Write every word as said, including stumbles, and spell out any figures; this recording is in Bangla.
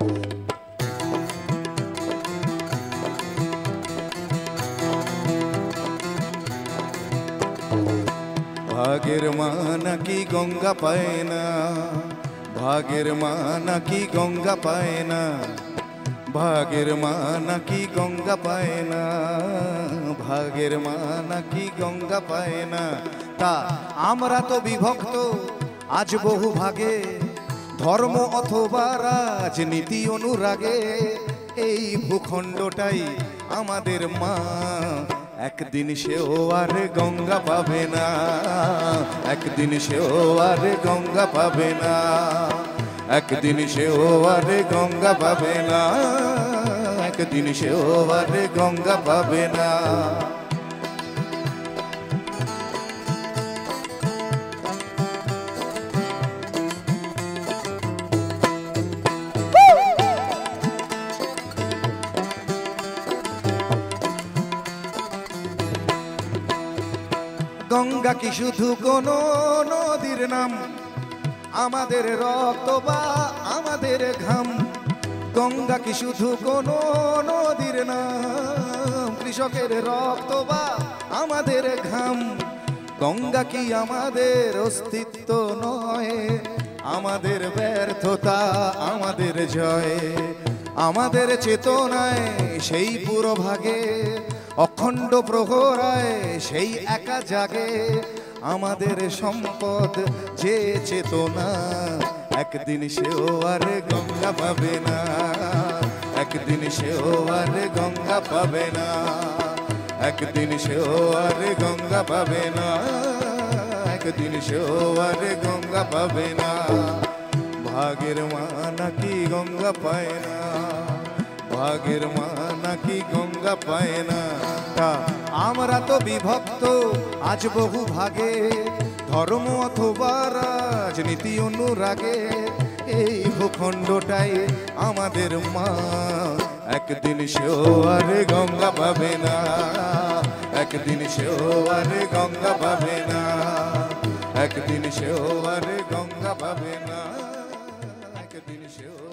ভাগের মা নাকি গঙ্গা পায় না, ভাগের মা নাকি গঙ্গা পায় না, ভাগের মা নাকি গঙ্গা পায় না, ভাগের মা নাকি গঙ্গা পায় না। তা আমরা তো বিভক্ত আজ বহু ভাগে, ধর্ম অথবা রাজনীতি অনুরাগে। এই ভূখণ্ডটাই আমাদের মা, একদিন সেও আর গঙ্গা পাবে না, একদিন সেও আর গঙ্গা পাবে না, একদিন সেও আর গঙ্গা পাবে না, একদিন সেও আর গঙ্গা পাবে না। গঙ্গা কি শুধু কোনো নদীর নাম, আমাদের রক্ত বা আমাদের ঘাম। গঙ্গা কি শুধু কোনো নদীর নাম, কৃষকের রক্ত বা আমাদের ঘাম। গঙ্গা কি আমাদের অস্তিত্ব নয়, আমাদের ব্যর্থতা আমাদের জয়। আমাদের চেতনায় সেই পুরো ভাগে, অখণ্ড প্রহরায় সেই একা জাগে। আমাদের সম্পদ যে চেতনা, একদিন সেও আর গঙ্গা পাবে না, একদিন সেও আর গঙ্গা পাবে না, একদিন সেও আর গঙ্গা পাবে না, একদিন সেও আর গঙ্গা পাবে না। ভাগের মা নাকি গঙ্গা পায় না, ভাগের মা নাকি গঙ্গা পায় না। তা আমরা তো বিভক্ত আজ বহু ভাগে, ধর্ম অথবা রাজনীতি অনুরাগে। এই ভূখণ্ডটাই আমাদের মা, একদিন সেও আর গঙ্গা পাবে না, একদিন সেও আর গঙ্গা পাবে না, একদিন সেও আর গঙ্গা পাবে না, একদিন সেও